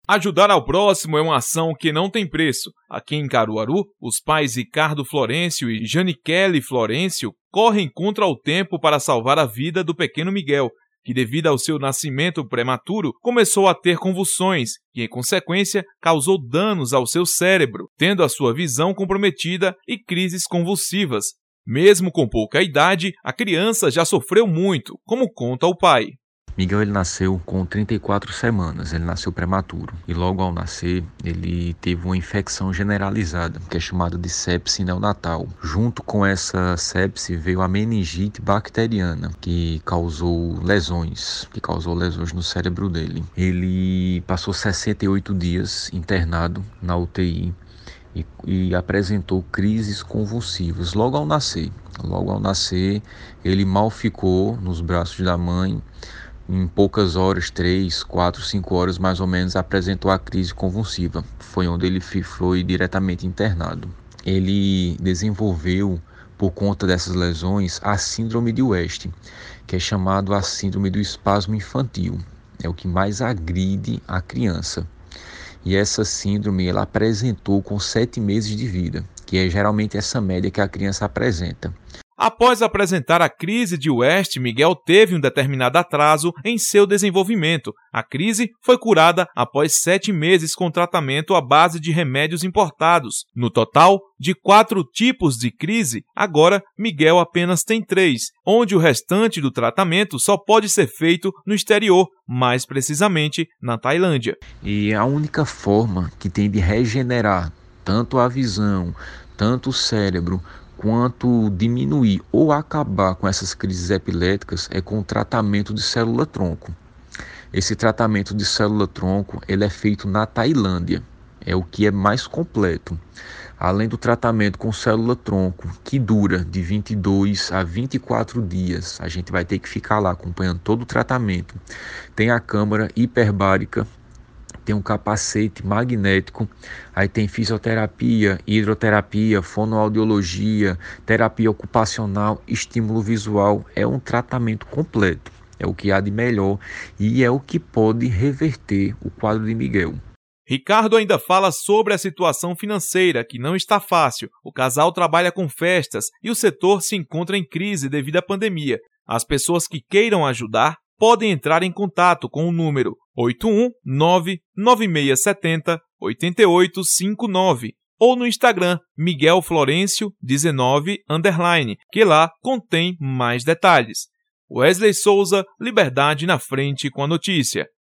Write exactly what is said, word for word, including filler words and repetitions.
Ajudar ao próximo é uma ação que não tem preço. Aqui em Caruaru, os pais Ricardo Florencio e Janicele Florencio correm contra o tempo para salvar a vida do pequeno Miguel, que devido ao seu nascimento prematuro, começou a ter convulsões e, em consequência, causou danos ao seu cérebro, tendo a sua visão comprometida e crises convulsivas. Mesmo com pouca idade, a criança já sofreu muito, como conta o pai. Miguel ele nasceu com trinta e quatro semanas, ele nasceu prematuro e logo ao nascer ele teve uma infecção generalizada, que é chamada de sepse neonatal. Junto com essa sepse veio a meningite bacteriana, que causou lesões, que causou lesões no cérebro dele. Ele passou sessenta e oito dias internado na U T I e, e apresentou crises convulsivas logo ao nascer. Logo ao nascer ele mal ficou nos braços da mãe. Em poucas horas, três, quatro, cinco horas mais ou menos, apresentou a crise convulsiva. Foi onde ele foi diretamente internado. Ele desenvolveu, por conta dessas lesões, a síndrome de West, que é chamado a síndrome do espasmo infantil. É o que mais agride a criança. E essa síndrome ela apresentou com sete meses de vida, que é geralmente essa média que a criança apresenta. Após apresentar a crise de West, Miguel teve um determinado atraso em seu desenvolvimento. A crise foi curada após sete meses com tratamento à base de remédios importados. No total, de quatro tipos de crise, agora Miguel apenas tem três, onde o restante do tratamento só pode ser feito no exterior, mais precisamente na Tailândia. E a única forma que tem de regenerar tanto a visão, tanto o cérebro, quanto diminuir ou acabar com essas crises epiléticas é com o tratamento de célula-tronco. Esse tratamento de célula-tronco ele é feito na Tailândia, é o que é mais completo. Além do tratamento com célula-tronco, que dura de vinte e dois a vinte e quatro dias, a gente vai ter que ficar lá acompanhando todo o tratamento. Tem a câmara hiperbárica, tem um capacete magnético, aí tem fisioterapia, hidroterapia, fonoaudiologia, terapia ocupacional, estímulo visual. É um tratamento completo, é o que há de melhor e é o que pode reverter o quadro de Miguel. Ricardo ainda fala sobre a situação financeira, que não está fácil. O casal trabalha com festas e o setor se encontra em crise devido à pandemia. As pessoas que queiram ajudar podem entrar em contato com o número oito um nove nove seis sete zero oito oito cinco nove ou no Instagram Miguel Florencio dezenove underline, que lá contém mais detalhes. Wesley Souza, Liberdade na Frente com a notícia.